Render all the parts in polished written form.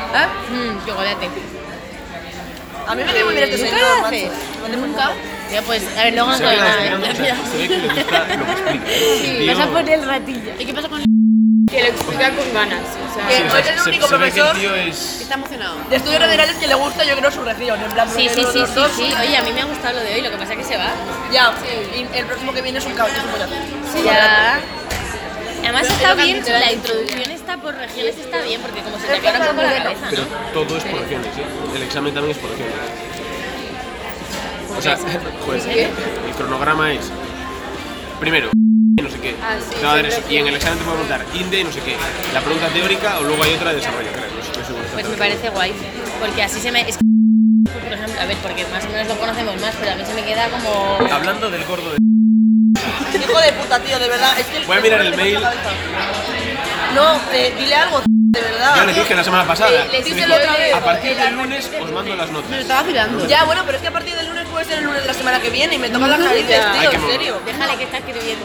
Chocolate. A mí me cae muy bien este señor, macho. Nunca. Ya pues, a ver, luego Se ve que le gusta lo que explica. Sí, vas a poner el ratillo. ¿Y qué pasa con Que lo explica con ganas. O sea, Que es el único se ve que el profesor tío es... Está emocionado. de estudios generales que le gusta, yo creo, su región. En plan, Sí, porque sí, sí, los sí, dos- sí. Oye, a mí me ha gustado lo de hoy, lo que pasa es que se va. Ya, y el próximo que viene es un caballo, es un pollazo. Sí, ya. Además Pero está creo que bien, han dicho la introducción está por regiones, está bien, porque como se te aclara un poco la cabeza, Pero ¿no? todo es por regiones, ¿eh? El examen también es por regiones. O sea, joder, el cronograma es... Primero, no sé qué. Te va a dar eso. Y en el examen te puede preguntar INDE, no sé qué. La pregunta teórica o luego hay otra de desarrollo, creo. No estoy seguro. Pues me parece guay, porque así se me... Es que, por ejemplo, a ver, porque más o menos lo conocemos más, pero a mí se me queda como... Hablando del gordo de... Hijo de puta, tío, de verdad. Es que Voy a mirar el mail. No, dile algo, de verdad. Ya le dije la semana pasada. Le Me díselo dijo, otra vez. a partir del lunes os mando las notas. estaba afilando. Ya, bueno, pero es que a partir del lunes puede ser el lunes de la semana que viene y me tocan las narices, Ay, tío, qué en mono. serio. Déjale que está escribiendo.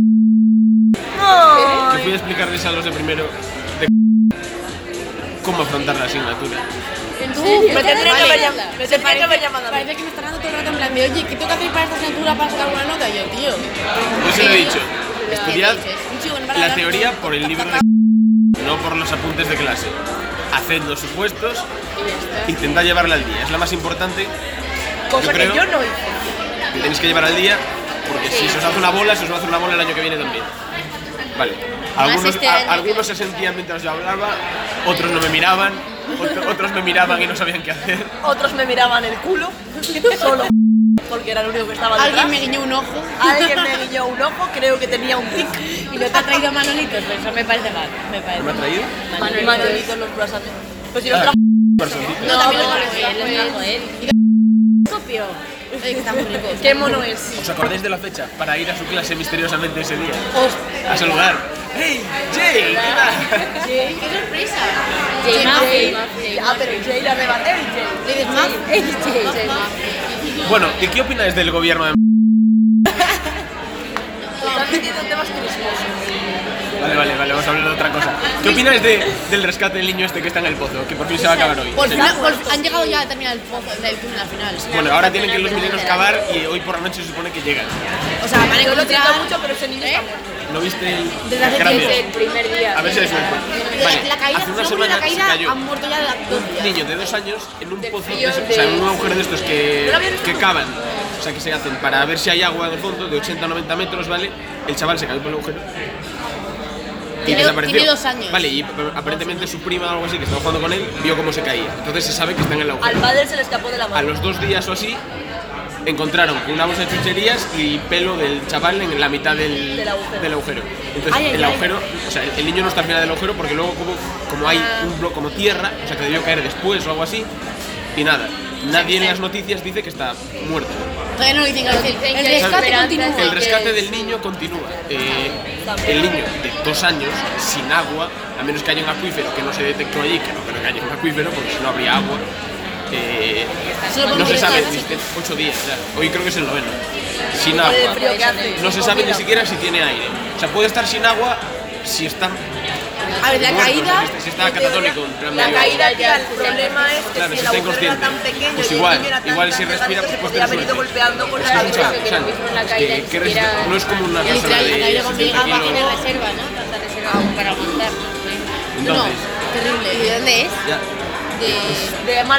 Que fui a explicarles a los de primero de cómo afrontar la asignatura. Me tendría que haber llamado. Me tendría que haber llamado a mí. Parece que me está dando todo el rato en plan de, oye, ¿qué tengo que hacer para esta asignatura para sacar buena nota? Y yo, tío. Yo se lo he dicho. Estudiad la teoría por el libro de no por los apuntes de clase. Haced los supuestos, intentad llevarla al día. Es la más importante. Cosa que creo yo no hice. que tenéis que llevar al día, porque si se os hace una bola, se os va a hacer una bola el año que viene también. Vale. Algunos, este año algunos se sentían mientras yo hablaba, otros no me miraban, otros me miraban y no sabían qué hacer. Otros me miraban el culo, solo porque era el único que estaba detrás. Alguien me guiñó un ojo. Alguien me guiñó un ojo, creo que tenía un tic. Y no te ha traído Manolitos, pues eso me parece mal. Me parece ¿Me ha mal. traído? Manolitos los croissants. Pues si los trajo. Personita. No, también lo trajo él, lo trajo él. ¿Y copio? Oye, que está muy rico. ¿Qué mono es? ¿Os acordáis de la fecha para ir a su clase misteriosamente ese día? A saludar. ¡Hey, Jay! ¿Qué tal? ¡Qué sorpresa! Jay Muffin. Ah, pero Jay la rebaté, Jay. ¿Le dices Muffin? Bueno, ¿y qué opináis del gobierno de... Están metiendo temas crisposos. Vale, vamos a hablar de otra cosa. ¿Qué opináis del rescate del niño este que está en el pozo? Que por fin se va a acabar hoy. Por fin, han llegado ya a terminar el pozo del túnel al final. Bueno, ahora tienen que los mineros cavar y hoy por la noche se supone que llegan. O sea, van a Yo lo siento encontrar... mucho, pero ese niño está muerto. ¿No viste el...? Desde hace Gracias. el primer día. A ver si hay suerte. Vale, La caída, hace una según la semana se caída, cayó han muerto ya 2 un días. niño de 2 años en un pozo, frío o sea, en un agujero de estos que visto? cavan. O sea, que se hacen para ver si hay agua en el fondo, de 80 a 90 metros, ¿vale? El chaval se cayó por el agujero. Y desapareció. Tiene 2 años. Vale, y aparentemente su prima o algo así, que estaba jugando con él, vio cómo se caía. Entonces se sabe que está en el Al agujero. padre se le escapó de la A mano. los 2 días o así, encontraron una bolsa de chucherías y pelo del chaval en la mitad del agujero. Entonces, el agujero, o sea, el niño no está al final del agujero porque luego como hay un bloque como tierra, o sea, que debió caer después o algo así, y nada. Nadie en las noticias dice que está muerto. Todavía no lo dicen. El rescate Esperanza. continúa. El rescate del niño continúa. El niño de 2 años, sin agua, a menos que haya un acuífero que no se detectó allí, que no creo que haya un acuífero porque si no habría agua. No se sabe, 8 días ya. Hoy creo que es el 9º. Sin Por el agua. frío que hace. No se sabe ni siquiera si tiene aire. O sea, puede estar sin agua si está A ver, la muerto, caída... o sea, si está catatónico. En plan La medio- caída, tía, el problema es que Claro, si si el está agujero era inconsciente. tan pequeño Pues y el igual, niño era tan igual si grande, respira, se pues podía haber tener ido suerte. golpeando con la Es un cabeza. chaval, no es como una persona Literal, la caída de cuando 60 llegaba kilos. tiene reserva, ¿no? Tanta reserva para aguantar. Entonces, Terrible. ¿Y de dónde es? ya. De mal.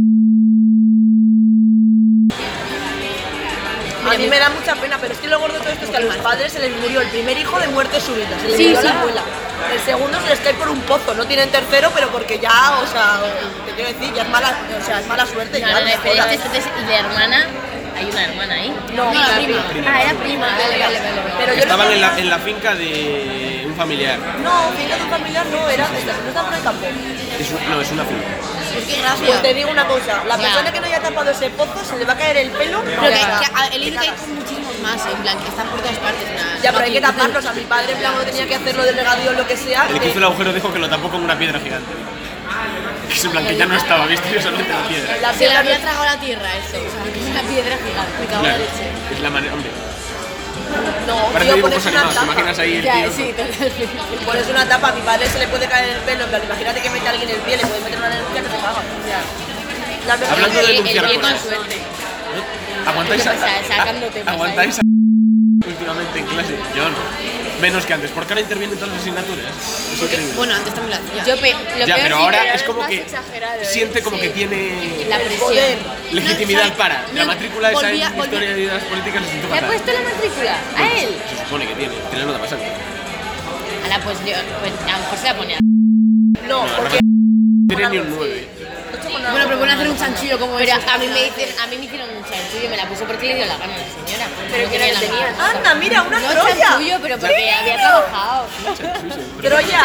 A mí me da mucha pena, pero es que lo gordo de todo esto es que a los padres se les murió el primer hijo de muerte súbita, se les murió la abuela. El segundo se les cae por un pozo, no tienen tercero, pero porque ya, o sea, te quiero decir, ya es mala, o sea, es mala suerte. No, ya, no, no, pero jodas. y de hermana, hay una hermana ahí. No, la prima. Ah, era prima, vale. Pero yo Estaban no en sabía- en la finca de un familiar. No, finca de un familiar no, era, no estaba en el campo. No, es una finca. Pues qué Pues gracia. te digo una cosa, la Ya. persona que no haya tapado ese pozo se le va a caer el pelo. Pero o que, sea, él dice que hay muchísimos más, en plan, que están por todas partes. ya, pero hay que taparlos. A mi padre, en plan, cuando tenía que hacerlo del regadío o lo que sea. El que hizo el agujero dijo que lo tapó con una piedra gigante. Que es en plan que ya no estaba misteriosamente la piedra. La Se le piedra había tragado la tierra, eso. O sea, que es una piedra gigante. Me cago en la Claro, leche. es la manera. Hombre, No, Parece tío, dibujos pones una animados, ¿te tapa. imaginas ahí el Ya, tío? sí, totalmente. Pones una tapa, a mi padre se le puede caer el pelo, en plan, imagínate que mete a alguien el pie, le puede meter una denuncia que se caga. La verdad Hablando es de que- El denunciar pie con cosas. suerte. ¿Aguantáis ¿Qué pasa? Sacando temas ¿Aguantáis últimamente en clase? Yo no. Menos que antes, porque ahora intervienen todas las asignaturas. Es increíble. Bueno, antes también lo hacía. Lo Ya, peor pero sí, ahora pero es es como más que exagerado, siente como que tiene la el presión. poder. legitimidad No, para. La no, matrícula esa volvía- en historia de ideas políticas le siento ¿Le ha fatal. puesto la matrícula? ¿A él? Se supone que tiene nota pasante. Ala, pues yo, pues a lo mejor se la pone a... No, porque Tiene ni un 9. Bueno, pero pueden hacer un chanchullo como pero a mí me hicieron un chanchullo, me la puso porque le dio la gana a la señora. Pero No que tenía la la tenías. gana. anda, mira, una No Troya. chanchullo, pero porque había trabajado. Troya.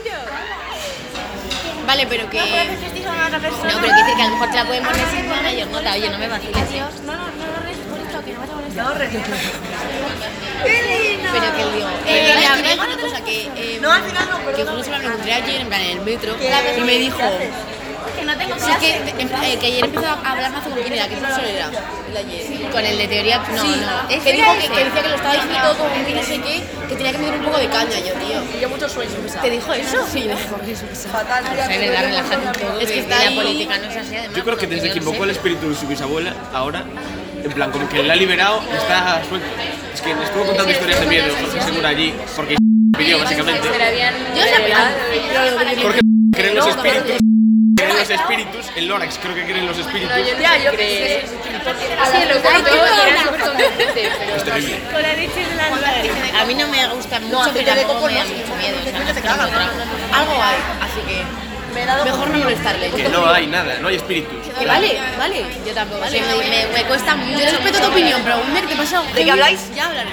Vale, pero que... No, pero que decir que a lo mejor te la pueden poner sin una mayor nota. Oye, no me vaciles. No, Pero que digo... una cosa que... No, al final no, que pero justo se me lo encontré ayer en plan en el metro ¿Qué? y me dijo sí que ayer empezó a hablar más con quién era, qué profesor era el de ayer con el de teoría no Sí, no que dijo que decía que lo estaba diciendo todo como muy no sé qué, que tenía que meter un poco de caña yo, tío. yo muchos sueños. ¿Te dijo eso? sí me dijo que eso Fatal. o sea, de verdad relájate un poco Es que está la ahí- política no es así además Yo creo que desde yo que no sé. invocó el espíritu de su bisabuela, ahora, en plan, como que le ha liberado, está suelto. Es que le estuvo contando historias de miedo, Jorge Segura allí, porque pidió básicamente. Se la habían yo sé Porque creen los espíritus, creen los espíritus, el Lorax creo que creen los espíritus. Ya, yo creo. Sí, lo cuento y era súper convincente, pero... Es terrible. a mí no me gusta mucho aceite pero de tampoco coco me da no, mucho miedo o sea, que no se es caga, como otra. Algo hay, así que Me he dado mejor no molestarle. Que no hay nada, no hay espíritus. Que vale, vale. yo tampoco Vale. sí, me cuesta mucho Yo respeto tu opinión, pero un día que te pasa... ¿De qué habláis? Ya hablaré.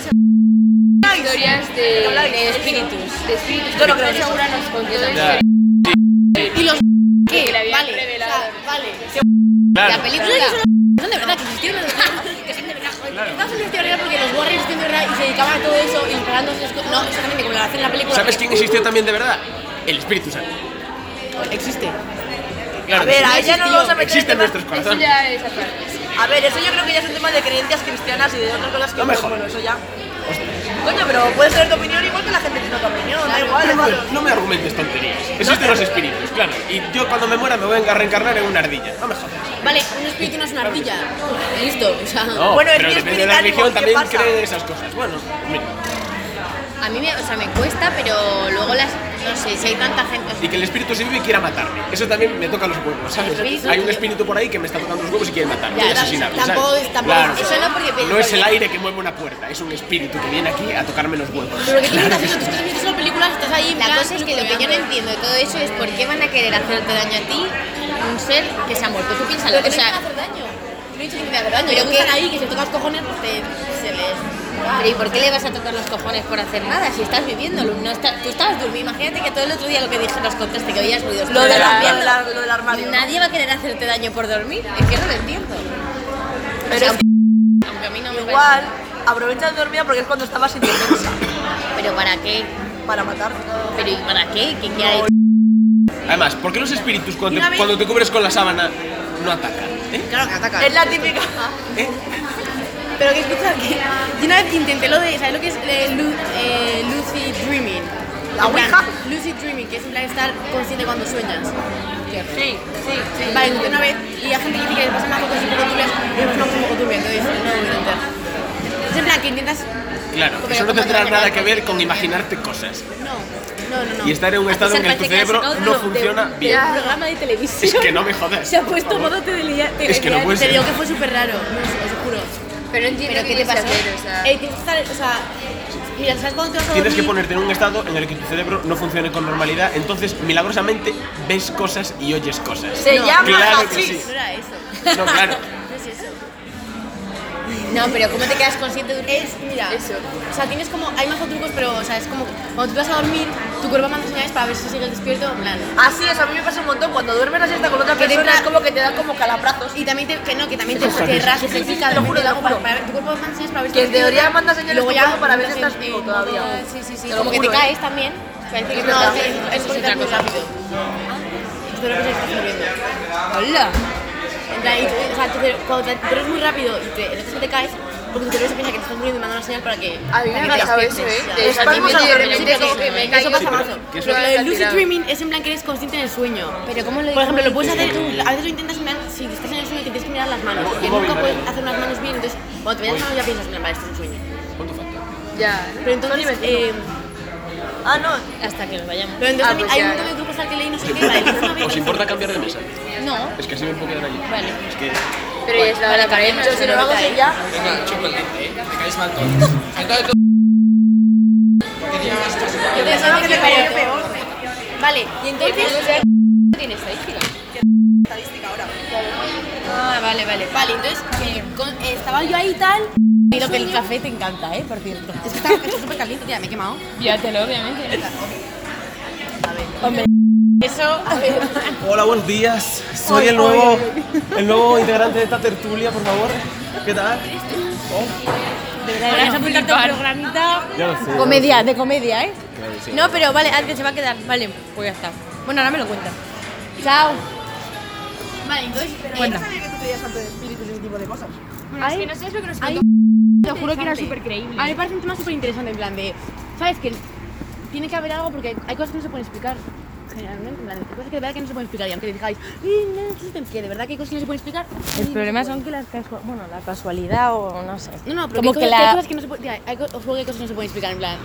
Historias de espíritus. De espíritus. Yo no creo en eso. Segura nos contó Ya. historias Y los... ¿Qué? que le habían Vale, revelado. o sea, vale. la Claro. película Son de verdad, que existieron de verdad. Que son de verdad, joder. Estados Unidos de real porque los Warriors existían de verdad y se dedicaban a todo eso y disparando esas cosas. No, exactamente como lo hacen en la película. ¿Sabes quién existió también de verdad? El Espíritu Santo. Existe. Claro, A ver, que a sí. ella no lo vamos a meter Existe en en temas- nuestros Eso corazones. ya es aparte. A ver, eso yo creo que ya es un tema de creencias cristianas y de otras cosas que No me pues, jodas. bueno, eso ya. Coño, pero puedes tener tu opinión igual que la gente tiene otra opinión, da igual, No, déjalo. no me argumentes tonterías. Existen los espíritus, claro. Y yo cuando me muera me voy a reencarnar en una ardilla. No me jodas. Vale, un espíritu no es una ardilla. Listo, o sea... No, Bueno, es pero que depende de la espiritual, religión ¿qué también pasa? cree en esas cosas. Bueno, mira. a mí me, o sea, me cuesta pero luego las no sé si hay tanta gente Y que el espíritu se vive y quiera matarme. Eso también me toca los huevos, ¿sabes? Hay un espíritu por ahí que me está tocando los huevos y quiere matarme, Ya, quiere asesinarme, ¿sabes? tampoco- Claro. eso no porque No es el aire que mueve una puerta, es un espíritu que viene aquí a tocarme los huevos. Pero que tienes que hacer, tú estás viendo solo películas, estás ahí... en la plan, cosa es que lo que yo no entiendo de todo eso es por qué van a querer hacerte daño a ti un ser que se ha muerto tú piénsalo Pero que o no sea hacer daño. No he dicho que me hacer daño. Pero Pero que que- están ahí, que si tocas cojones, pues se les... pero ¿y por qué le vas a tocar los cojones por hacer nada si estás viviéndolo no tú estabas durmiendo imagínate que todo el otro día lo que dije nos contaste que oías ruidos Lo, tú de estabas la, viendo. lo del armario. ¿no? Nadie va a querer hacerte daño por dormir es que no lo entiendo Pero es aunque a mí no me igual, aprovecha de dormir porque es cuando estabas indefensa parece. Pero ¿para qué? para matar. ¿Pero y para qué? ¿Qué hay? Además, ¿por qué los espíritus cuando Una te, vez- cuando te cubres con la sábana no atacan? Claro que atacan. Es la típica. Pero que escucha que yo una vez intenté lo de, ¿sabes lo que es lucid dreaming? ¿La En plan, ouija? lucid dreaming, que es en plan estar consciente cuando sueñas. Sí, sí. Vale, intenté una vez y hay gente que dice que les pasan las cosas un poco turbias y yo no un poco turbia, entonces no lo voy a intentar. Es en plan que intentas... Claro, Pero eso no como tendrá te nada vayan que ver con imaginarte cosas. No. Y estar en un estado en el que tu cerebro no funciona bien. Un programa de televisión. Es que no me jodas. Se ha puesto modo Es que no puede Te ser. digo que fue súper raro, no sé, os juro. Pero no entiendo ¿Pero qué te tienes que pasó? hacer, o sea... Tienes que estar, o sea... Mira, ¿sabes cuando te vas a Tienes que dormir? ponerte en un estado en el que tu cerebro no funcione con normalidad, entonces milagrosamente ves cosas y oyes cosas. Se llama Claro que así. sí. No era eso. No, claro. No es eso. No, pero ¿cómo te quedas consciente de un... Es, mira, Eso. o sea, tienes como, hay mazo trucos, pero, o sea, es como, cuando tú vas a dormir, tu cuerpo manda señales para ver si sigues despierto, en plan. Así es, a mí me pasa un montón. Cuando duermes así está con otra Que te persona entra- es como que te da como calabrazos. Y también te, que no, que también te rasgas, te pica, Te lo juro, te da te lo juro. para ver, tu cuerpo manda señales para ver si Que en estás teoría despierto. manda señales Luego tu ya cuerpo para ver si entras estás en vivo modo- todavía. Sí, sí, sí. Te lo Como que te juro, caes también. Parece que No, no, es es otra conectar muy cosa. rápido. Esto es lo que se está muriendo. ¡Hola! En plan, y tú- o sea, cuando te corres muy rápido y te, entonces te caes, porque tu cerebro se piensa que te estás muriendo y manda una señal para que... A mí me ha pasado eso, Es para de repente como que me he Eso caído. pasa más. ¿Qué es Pero eso? lo del lucid dreaming es en plan que eres consciente en el sueño. Pero ¿cómo lo Por ejemplo, lo puedes dices? hacer, a veces lo intentas en plan, si estás en el sueño, que tienes que mirar las manos, porque nunca puedes hacer unas manos bien, entonces cuando te miras las manos ya piensas, vale, esto es un sueño. ¿Cuánto falta? Ya. Pero entonces, No, Hasta que nos vayamos. pero entonces pues hay ya, un montón de trucos al que leí, no sé qué, vale, entonces una vez- ¿Os importa cambiar de mesa? No. Es que así me puedo quedar allí. Vale. Es que... Pero ya es la hora para irnos. yo si no lo hago así ya. Venga, choco el diente, ¿eh? Me caéis mal todos. Entonces tú... Yo pensaba que peor. Vale, y entonces... ¿Tienes estadística? Estadística ahora. Ah, vale, vale. Vale, entonces estaba yo ahí y tal. Y lo que el café te encanta, por cierto. Es que está súper caliente, tía, me he quemado. Pídatelo, obviamente. Eso, a ver. Hola, buenos días. Soy el nuevo integrante de esta tertulia, por favor. ¿Qué tal? De verdad, deberías apuntar tu programita. Ya lo sé. Comedia, de comedia, ¿eh? Claro, sí. No, pero vale, antes se va a quedar. Vale, pues ya está. Bueno, ahora me lo cuentas. Chao. Vale, entonces... Cuenta. sabía que tú pedías antes de espíritus y ese tipo de cosas. Es que no sabes lo que nos contó. Te juro que era súper creíble. A mí me parece un tema súper interesante, en plan de... ¿Sabes? Que tiene que haber algo porque hay cosas que no se pueden explicar. Generalmente, en plan, hay cosas que de verdad que no se pueden explicar. Y aunque digáis, no existen, que de verdad que hay cosas que no se pueden explicar. El problema son que la casualidad o no sé. No, pero como que que hay la... cosas que no se pueden... Tía, os juro que hay cosas que no se pueden explicar, en plan...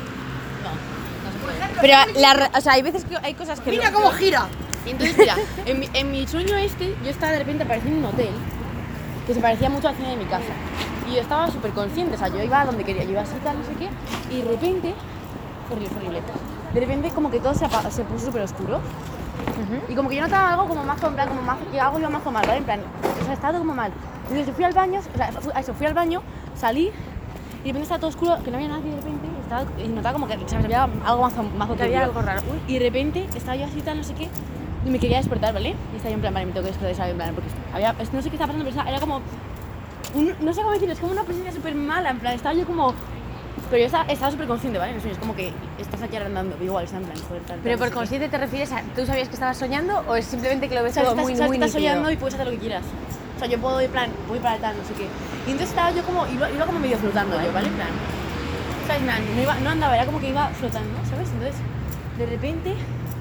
Pero o sea, hay veces que hay cosas que... Mira cómo gira. Y entonces, mira, en mi sueño yo estaba de repente apareciendo en un hotel que se parecía mucho al cine de mi casa. Y yo estaba súper consciente, o sea, yo iba a donde quería, yo iba así, tal, no sé qué, y de repente, horrible, de repente como que todo se puso súper oscuro. Y como que yo notaba algo como más, en plan, como más, que algo iba más mal, ¿vale? En plan, o sea, estaba todo como mal. Entonces fui al baño, fui al baño, salí, y de repente estaba todo oscuro, que no había nadie de repente, y notaba como que se me había algo más Que había algo raro. Uy. y de repente estaba yo así, tal, no sé qué, y me quería despertar, ¿vale? Y estaba yo en plan, vale, me tengo que despertar, ¿sabes? En plan, porque no sé qué estaba pasando, pero era como, no sé cómo decirlo, es como una presencia súper mala, en plan, estaba yo como, pero yo estaba súper consciente, ¿vale? En el sueño, es como que estás aquí andando, igual, está en plan, joder, tal, Pero no por sé qué. consciente te refieres a... ¿Tú sabías que estabas soñando o es simplemente que lo ves O sea, todo estás, muy, sabes muy que estás nítido? soñando y puedes hacer lo que quieras. O sea, yo puedo ir, en plan, voy para tal, no sé qué. Y entonces estaba yo como, iba como medio flotando yo, ¿vale? En plan, ¿sabes? No andaba, era como que iba flotando, ¿sabes? Entonces, de repente,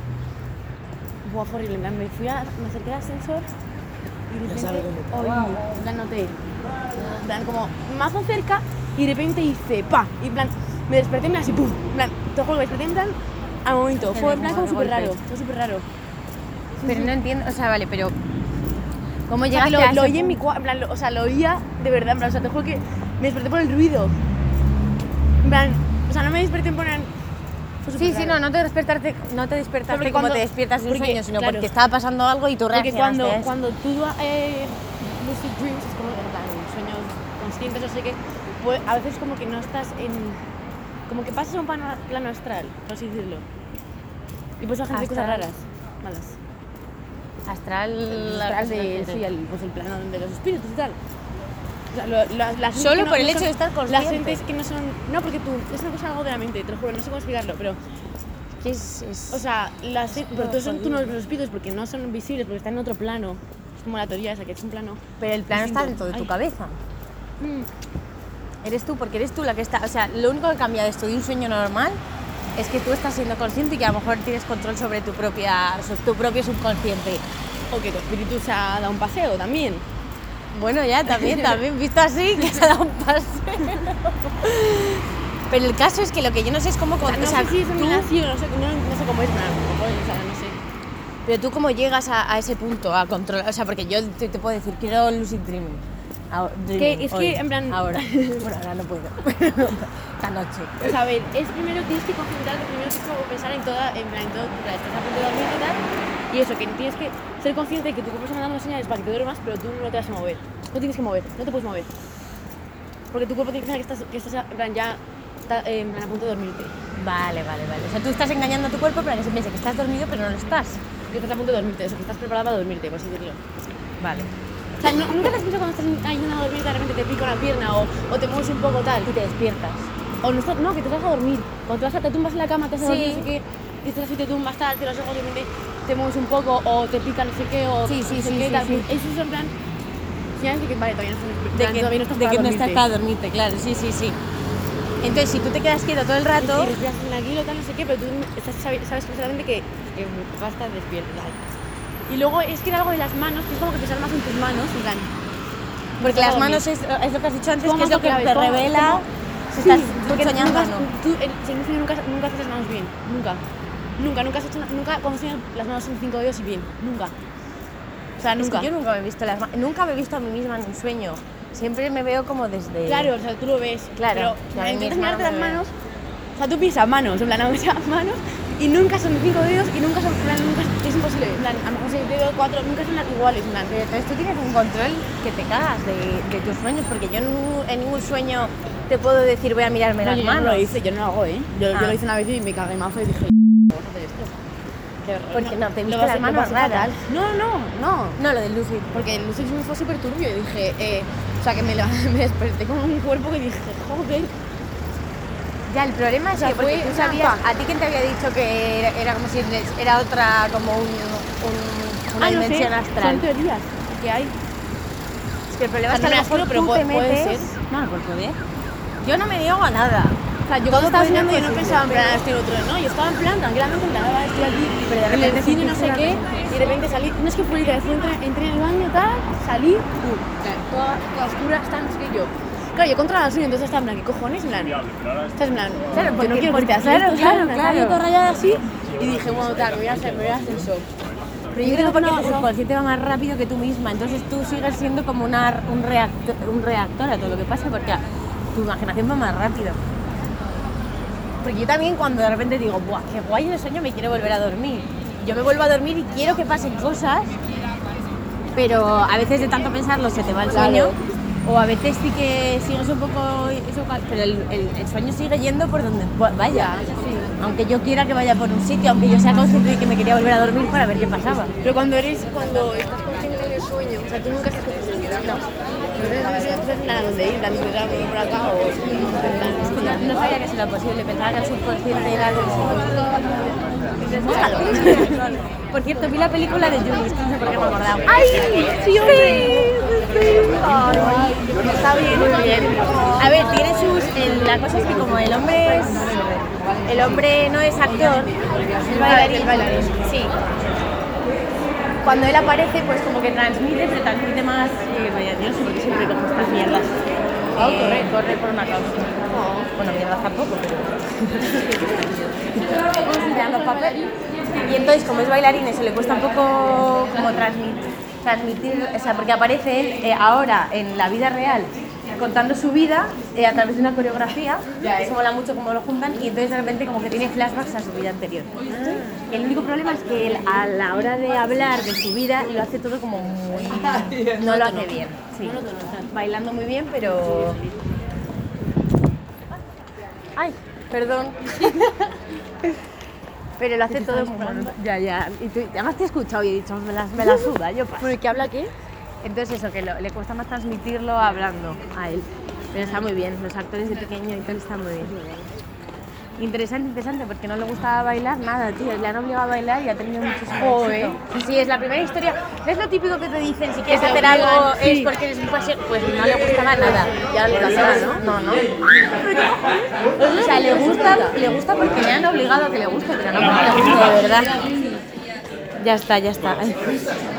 buah, fue horrible, en plan, me acerqué al ascensor y de repente, en plan, noté, en plan, como mazo cerca y de repente hice, ¡pa! Y en plan, me desperté en plan así, ¡pum! En plan, te juro, me desperté en plan, al momento, fue en plan como súper raro, fue súper raro. Pero no entiendo, o sea, vale, pero... ¿Cómo O sea, llegaste que a lo ese oí en mi punto? cuarto, en plan, o sea, lo oía de verdad, en plan, o sea, te juro que me desperté por el ruido. En plan, o sea, no me desperté en plan... fue Sí, súper sí, raro. no te despertaste Porque como cuando- te despiertas de un porque, sueño, sino claro, porque estaba pasando algo y tú Porque reaccionaste a eso. cuando tú lucid dreams, es como en plan, sueños conscientes, no sé qué, pues a veces como que no estás en... Como que pasas a un plano astral, por así decirlo. Y pues la gente hace cosas Astral. raras, malas. Astral... Astral de, sí, pues el plano de los espíritus y tal. O sea, la gente Solo que no- por el no hecho son- de estar consciente. Las gentes que no son... No, porque tú... Es una cosa algo de la mente, te lo juro, no sé cómo explicarlo, pero... ¿Qué es? O sea, pero todos son los espíritus porque no son visibles, porque están en otro plano. Es como la teoría esa, que es un plano... Pero el plano está distinto. dentro de tu Ay. cabeza. Mm. Eres tú, porque eres tú la que está... O sea, lo único que cambia de esto de un sueño normal es que tú estás siendo consciente y que a lo mejor tienes control sobre tu propio subconsciente. O que tu espíritu se ha dado un paseo también. Bueno, ya, también, visto así, que se ha dado un paseo. Pero el caso es que lo que yo no sé es cómo... No sé si es dominación, no sé cómo es, pero o sea, no sé. Pero tú cómo llegas a ese punto, a controlar... O sea, porque yo te puedo decir, quiero lucid dreaming. Es que, en plan- Ahora. Bueno, ahora no puedo. Esta noche. O sea, a ver, es primero tienes que concentrarte, primero tienes que pensar en todo, estás a punto de dormir y tal. Y eso, que tienes que ser consciente de que tu cuerpo está mandando señales para que te duermas, pero tú no te vas a mover. No tienes que mover, no te puedes mover. Porque tu cuerpo tiene que pensar que estás en plan, ya en plan, a punto de dormirte. Vale. O sea, tú estás engañando a tu cuerpo para que se piense que estás dormido, pero no lo estás. Que estás a punto de dormirte, eso, que estás preparado para dormirte, por así decirlo. Vale. O sea, nunca te has pensado cuando estás ayudando a dormir, de repente te pica una pierna o te mueves un poco tal. Y te despiertas. O no, que te vas a dormir. Cuando te tumbas en la cama, te vas a dormir, Sí. no sé qué, y estás así, te tumbas, tal, cierras los ojos, de repente te mueves un poco, o te pica no sé qué, o Sí, no sé sí, qué, sí, tal. sí. Eso es en plan... señal de que vale, todavía no estás, de que, todavía no estás de para que no estás dormirte. para dormirte, claro, sí, sí, sí. Entonces, si tú te quedas quieto todo el rato, Y respiras tranquilo, tal, no sé qué, pero tú sabes perfectamente que vas a estar despierto, tal. Y luego es que era algo de las manos, que es como que pensar más en tus manos, en plan. porque las manos es lo que has dicho antes, que es lo que te revela si estás soñando o no. Tú en un sueño nunca haces las manos bien, nunca has hecho, nunca cuando sueñas las manos son 5 dedos y bien, nunca. O sea, Es nunca. que yo nunca me he visto nunca me he visto a mí misma en un sueño. Siempre me veo como desde... Claro, o sea, tú lo ves. Claro, Pero a mí intentas misma mirarte no las me veo. manos, o sea, tú piensas manos, en plan, aunque sean manos, y nunca son 5 dedos y nunca son, en plan, nunca, es imposible, en plan, a lo mejor 6 dedos, 4, nunca son iguales, en plan. Pero entonces tú tienes un control que te cagas de tus sueños, porque yo en ningún sueño te puedo decir voy a mirarme No, las yo manos. no lo hice, yo no lo hago, ¿eh? Yo lo hice una vez y me cagué mazo y dije, ¿cómo hacer esto? Qué horror. Porque no, te lo viste pasé- las lo manos pasé raras. fatal. No. No, lo del lucid. Porque el lucid fue súper turbio y dije, o sea, que me desperté con un cuerpo que dije, joder. Ya, el problema es O sea, que porque fue tú una sabías, pa- ¿a ti quién te había dicho que era como si era otra, como una no dimensión sé, astral? son teorías que hay. Es que el problema es que a No lo me mejor las creo, pero tú te puede metes... ser. No, por poder. Yo no me niego a nada. O sea, yo Todo cuando estaba puede ser soñando yo no posible, pensaba en plan pero- estoy en otro, no, yo estaba en plan tranquilamente, en plan, ahora estoy aquí, Pero de en el repente cine no sé sentiste qué, una y de repente salí, no es que fue literal, entré en el baño, tal, salí, toda oscura, está, no sé qué, yo. Claro, yo controlaba el sueño, entonces estaba en plan, ¿qué cojones? En plan, estás en plan, Claro, yo porque- no quiero que te hagas claro, esto, claro, ¿sabes? claro. Estaba yo toda rayada así, y dije, bueno, tal, me voy a hacer shock. Pero yo creo que porque tu subconsciente va más rápido que tú misma, entonces tú sigues siendo como un reactor a todo lo que pasa, porque tu imaginación va más rápido. Porque yo también cuando de repente digo, ¡buah, qué guay el sueño, me quiero volver a dormir! Yo me vuelvo a dormir y quiero que pasen cosas, pero a veces de tanto pensarlo se te va el sueño, o a veces sí que sigues un poco eso, pero el sueño sigue yendo por donde vaya. Aunque yo quiera que vaya por un sitio, aunque yo sea consciente de que me quería volver a dormir para ver qué pasaba. Pero cuando estás consciente del sueño, o sea, tú nunca estás consciente de nada. No sabes nada dónde ir, también te voy por acá o No sabía que eso era posible, pensaba que el subconsciente era algo búscalo. Por cierto, vi la película de Julius, no sé por qué me acordaba. ¡Ay! ¡Sí! Está bien, muy bien. A ver, tiene sus... la cosa es que como el hombre no es actor, es bailarín. Sí. Cuando él aparece, pues como que transmite, pero transmite más... yo no sé por qué siempre cojo estas mierdas. Corre por una causa. Bueno, mierdas tampoco, pero... Vamos tirando papel. Y entonces, como es bailarín, eso le cuesta un poco como transmitir, o sea, porque aparece él ahora en la vida real contando su vida a través de una coreografía, eso mola mucho como lo juntan, y entonces de repente como que tiene flashbacks a su vida anterior. El único problema es que él a la hora de hablar de su vida lo hace todo como muy... no lo hace bien. Sí. Bailando muy bien, pero... Ay, perdón. Pero lo hace todo muy mal. Ya. Y tú, además te he escuchado y he dicho, me la suda, yo paso. ¿Por el que habla qué? Entonces eso, que le cuesta más transmitirlo hablando a él. Pero está muy bien, los actores de pequeño y tal están muy bien. Interesante, porque no le gustaba bailar nada, tío. Le han obligado a bailar y ha tenido muchísimo éxito. Sí, es la primera historia. ¿Ves lo típico que te dicen? Si quieres hacer algo es porque eres un pasión. Pues no le gustaba nada. Ya lo hacía, ¿no? No. O sea, le gusta porque le han obligado a que le guste, pero no porque le gusta de verdad. Ya está. Ay.